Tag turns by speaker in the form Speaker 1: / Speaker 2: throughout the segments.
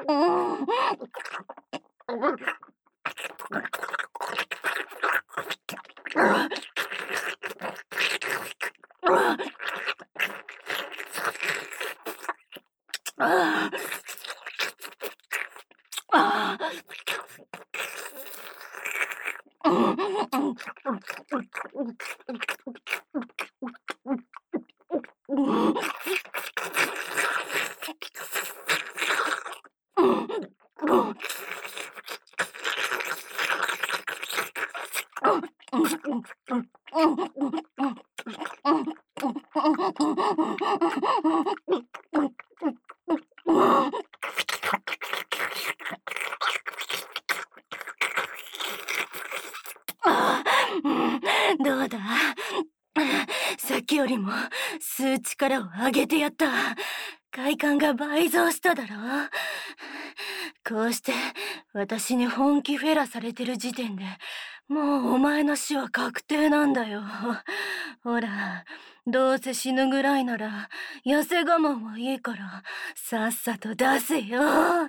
Speaker 1: どうだ？さっきよりも吸う力を上げてやった。快感が倍増しただろ。こうして私に本気フェラされてる時点でもうお前の死は確定なんだよ。ほら、どうせ死ぬぐらいなら痩せ我慢はいいからさっさと出せよ。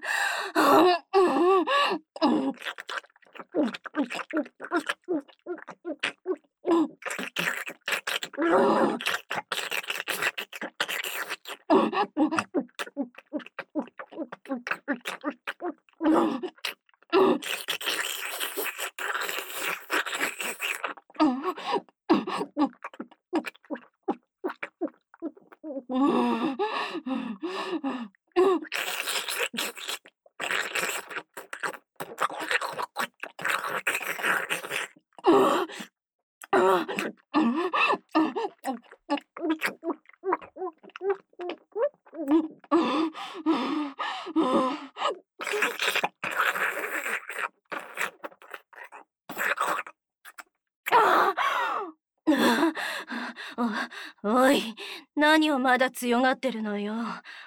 Speaker 1: おい、何をまだ強がってるのよ。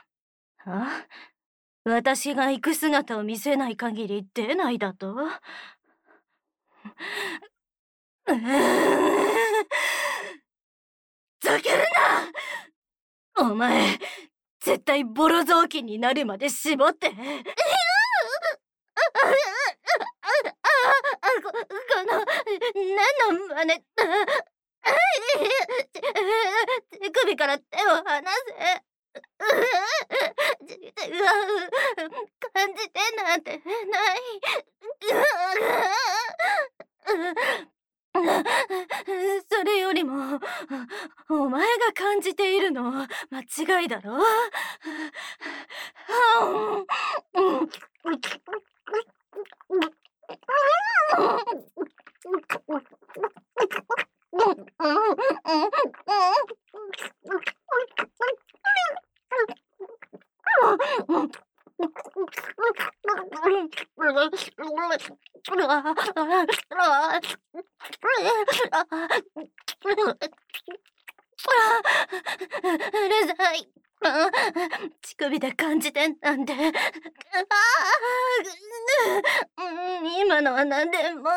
Speaker 1: 私が行く姿を見せない限り出ないだと？ざけるな！お前、絶対ボロ雑巾になるまで絞って。この、何の真似？手首から手を離せ。感じてなんてない。それよりもお前が感じているのは間違いだろ。うるさい。乳首で感じてんなんて。今のは何でも。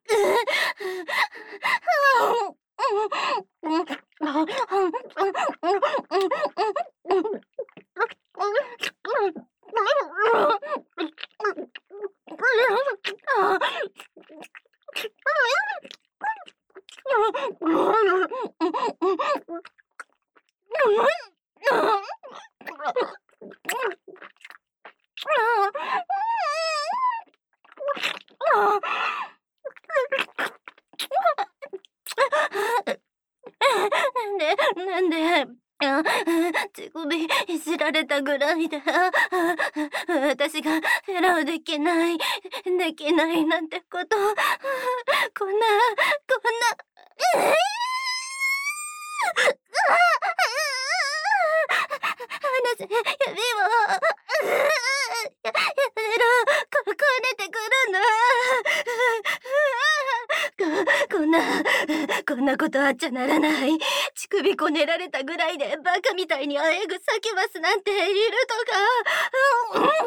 Speaker 1: なんで乳首いじられたぐらいで私がフェラをできないなんてこと、こんな離せ、指をやめろ、こねてくるな。こんなことあっちゃならない。乳首こねられたぐらいでバカみたいにあえぐサキュバスなんているとか。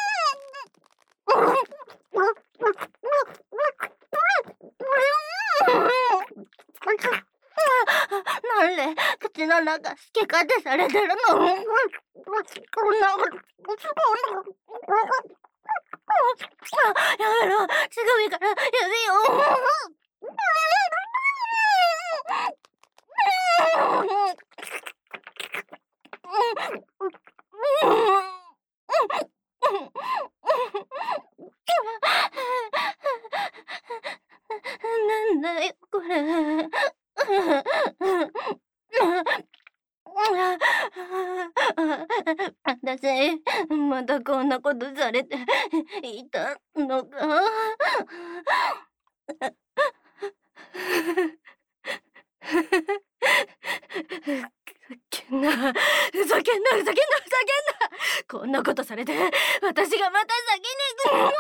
Speaker 1: なんで口の中好き勝手されてるの？こんなやめろ、すぐ上からやめよ。なんだよこれ。私またこんなことされていたのか。ふざけんな、ふざけんな、ふざけんな、ふざけんな。こんなことされて私がまた先に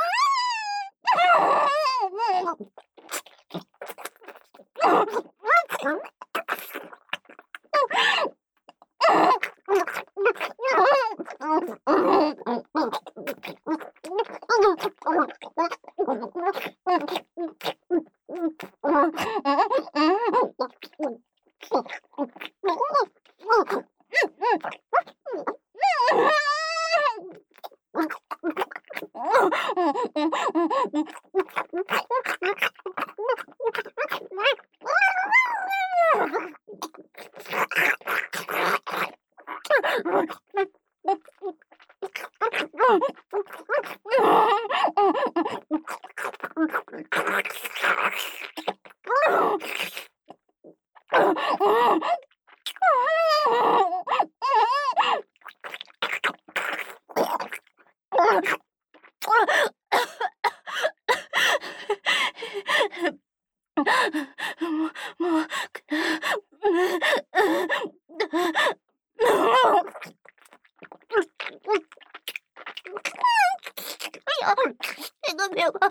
Speaker 1: もう手紙は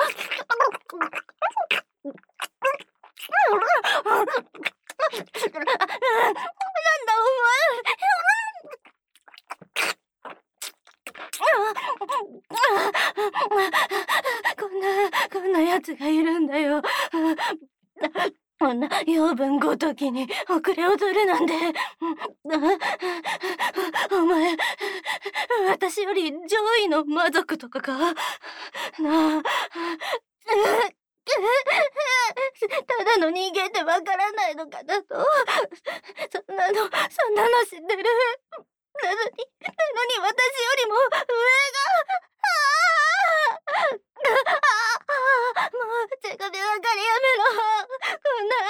Speaker 1: なんだお前。こんなやつがいるんだよ。こんな養分ごときに遅れを取るなんて。お前、私より上位の魔族とかかなあ。ただの人間ってわからないのかなと。そんなの知ってる。なのに私よりも上が。もう手紙ばかりやめろ。こんな。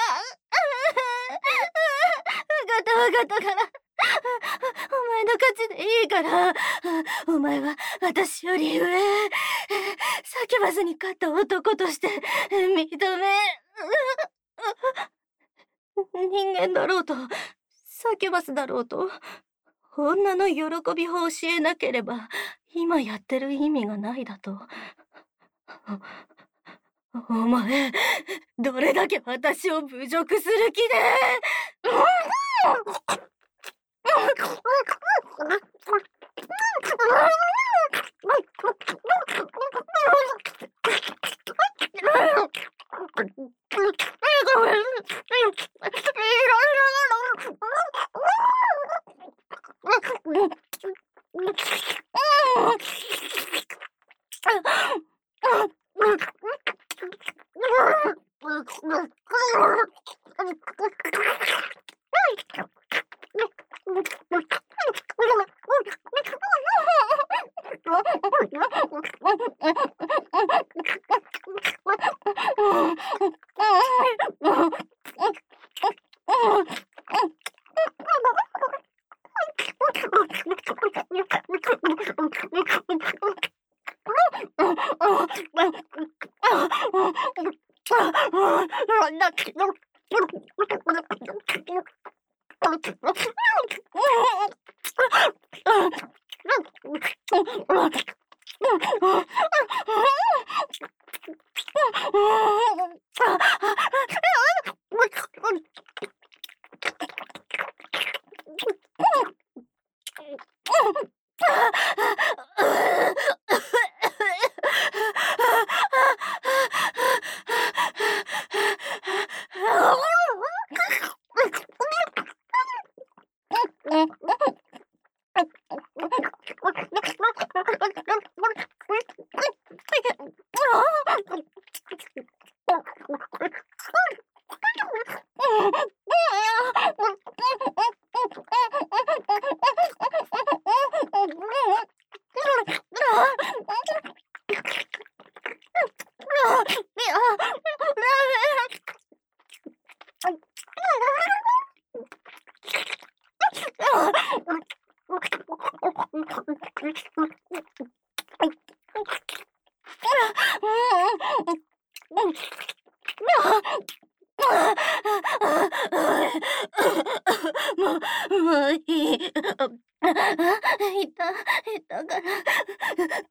Speaker 1: わかったから。お前の勝ちでいいから。お前は私より上。サキュバスに勝った男として認め。人間だろうとサキュバスだろうと女の喜びを教えなければ今やってる意味がないだと。お前どれだけ私を侮辱する気で。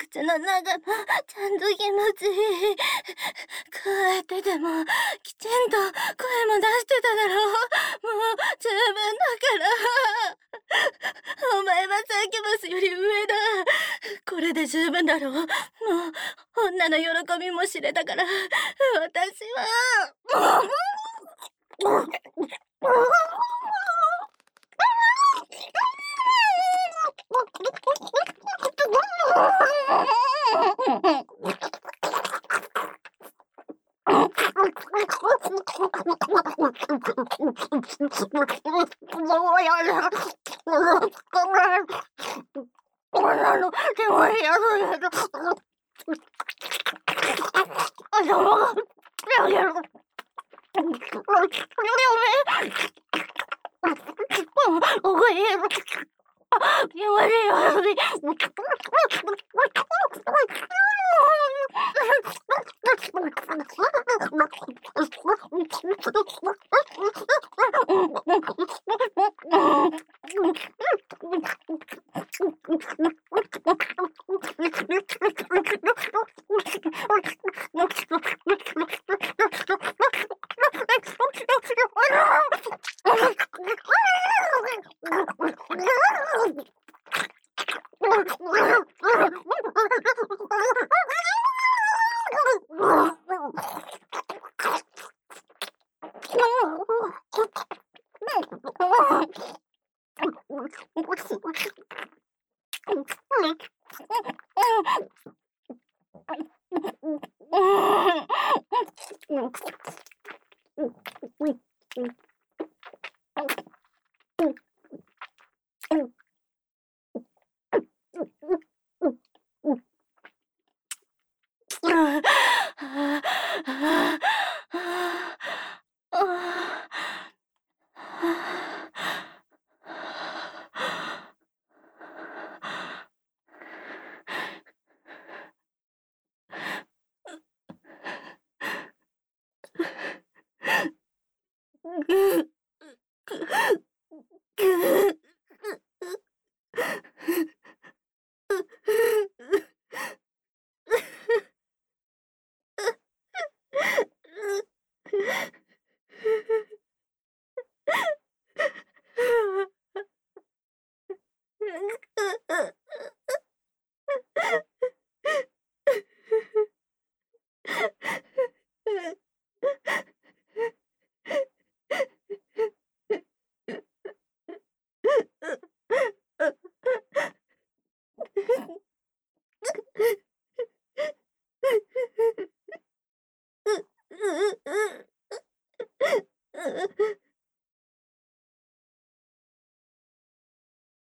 Speaker 1: その長もちゃんと気持ちいい。こうやってでもきちんと声も出してただろう。もう十分だから。お前はサキュバスより上だ。これで十分だろう。もう女の喜びも知れたから、私は